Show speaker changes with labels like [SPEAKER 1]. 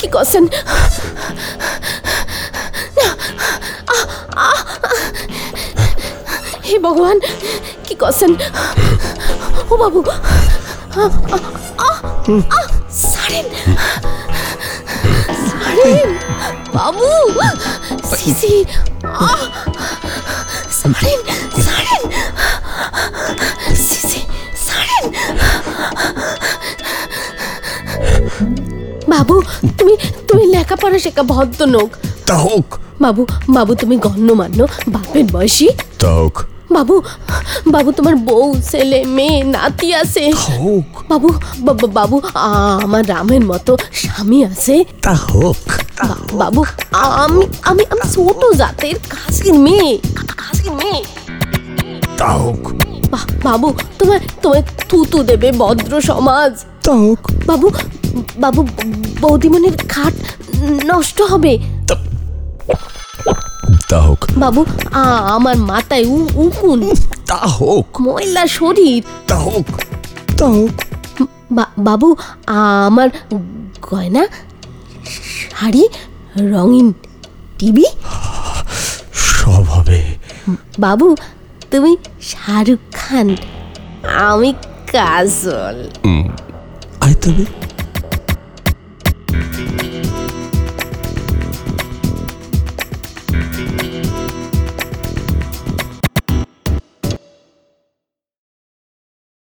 [SPEAKER 1] কি করছেন? হে ভগবান, কি করছেন? ও বাবু, ছাড়েন ছাড়েন বাবু, সিসি, ছাড়েন ছাড়েন সিসি, ছাড়েন। বাবু, তুমি লেখাপড়া শেখা ভদ্রলোক।
[SPEAKER 2] তা হোক
[SPEAKER 1] বাবু, বাবু তুমি গণ্যমান্য বাপের বয়সী।
[SPEAKER 2] তা হোক
[SPEAKER 1] বাবু, বাবু তোমার বউ, ছেলে, মেয়ে, নাতি আছে।
[SPEAKER 2] হোক
[SPEAKER 1] বাবু, বাবু আমার রামের মতো স্বামী আছে।
[SPEAKER 2] তা হোক
[SPEAKER 1] বাবু, আমি আমি আমি ছোট জাতের কাশির মেয়ে, কাশির মেয়ে।
[SPEAKER 2] তা হোক
[SPEAKER 1] বাবু, তোমার তোমার থুতু দেবে ভদ্র সমাজ।
[SPEAKER 2] তা হোক
[SPEAKER 1] বাবু, বাবু বৌদিমণির খাট নষ্ট হবে।
[SPEAKER 2] তা হোক
[SPEAKER 1] বাবু, আমার মাথায় উকুন,
[SPEAKER 2] তা হোক
[SPEAKER 1] ময়লা শরীর।
[SPEAKER 2] তা হোক তা হোক
[SPEAKER 1] বাবু, আমার গয়না, শাড়ি, রঙিন টিভি
[SPEAKER 2] সব হবে।
[SPEAKER 1] বাবু, তুমি শাহরুখ খান, আমি কাজল।
[SPEAKER 2] আয় তবে